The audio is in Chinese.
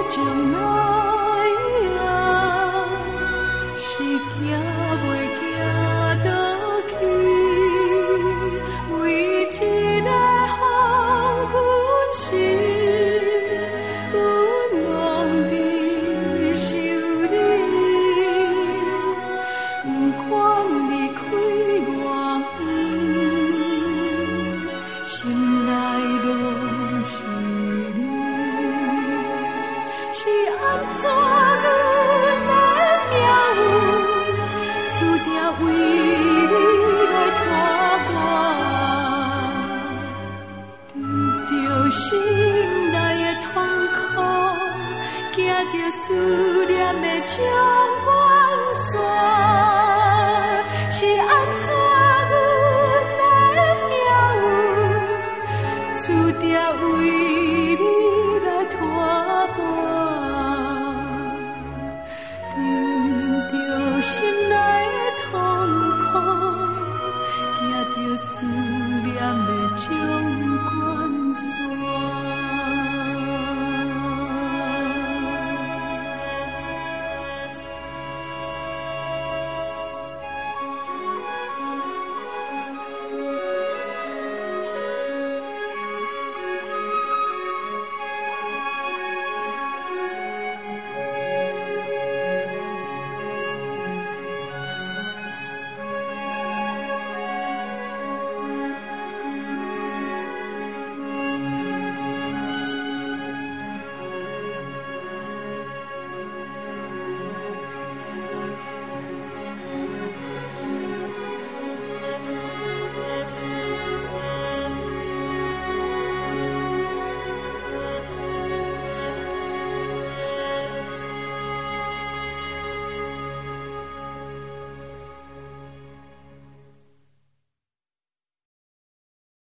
将来啊，是行袂行倒去，为一个黄昏时，阮拢伫想你，不管离开偌远，心内拢是你。是安怎阮的命运，注定为你来拖磨，忍着心内的痛苦，行着思念的将关线，是安怎阮的命运，注定为你来拖磨。心内的痛苦，行着思念的将。